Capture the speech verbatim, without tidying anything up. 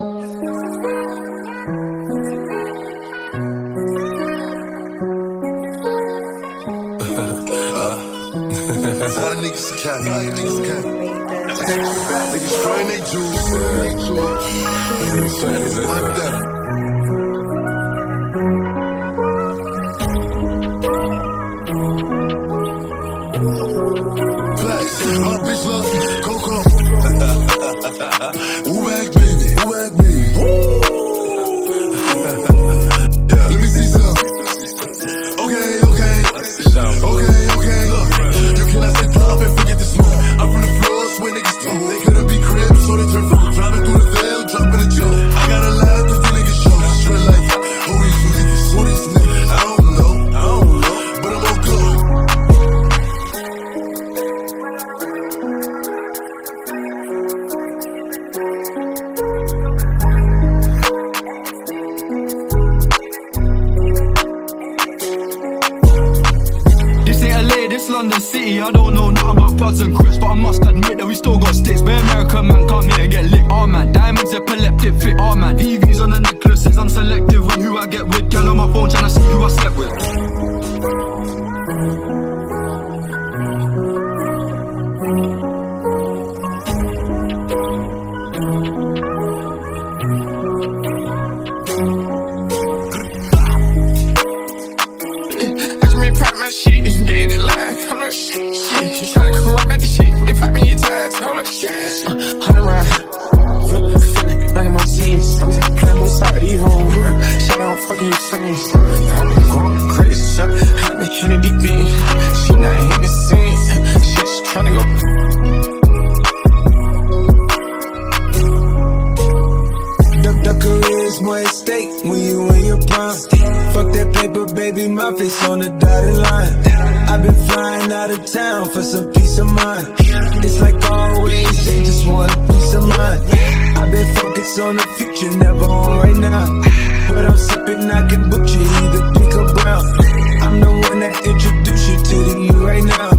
All the niggas cap, all the niggas cap. Niggas spraying they juice, they juice. Like that. Flex, my bitch loves me, Coco. Wag baby, wag baby. Let me see some. Okay, okay, okay, okay. Look, you cannot sit up and forget the smoke. I'm from the floors where niggas talk. They couldn't be cribs, so they turn fruit. Driving through the veil, dropping a joke. I gotta laugh cause the niggas show. Straight like, who these niggas? Who these niggas? I don't know, I don't know, but I'm on go. This London City, I don't know nothing about Bloods and Crips, but I must admit that we still got sticks. But American man come here and get lit. Oh man, diamonds epileptic fit. Oh man, E Vs on the necklaces, I'm selective on who I get with. Girl on my phone tryna see who I slept with. Shit, it's dead in line. I'm like, shit, shit. She tryna come up at the shit. They pop me your tags. I'm like, shit. Uh, Hundred round. Feeling like I'm on scenes. I'm just playing both sides of these homes. Shit, I don't fucking use scenes. I'm going crazy. Shut up. I'm the Kennedy B. She not hitting the scene. Shit, she tryna go. The, the career's more at stake when you in your prime. Fuck that paper, baby, my face on the dotted line. I've been flying out of town for some peace of mind. It's like always, they just want a peace of mind. I've been focused on the future, never on right now. But I'm sipping, I can book you either pink or brown. I'm the one that introduced you to the you right now.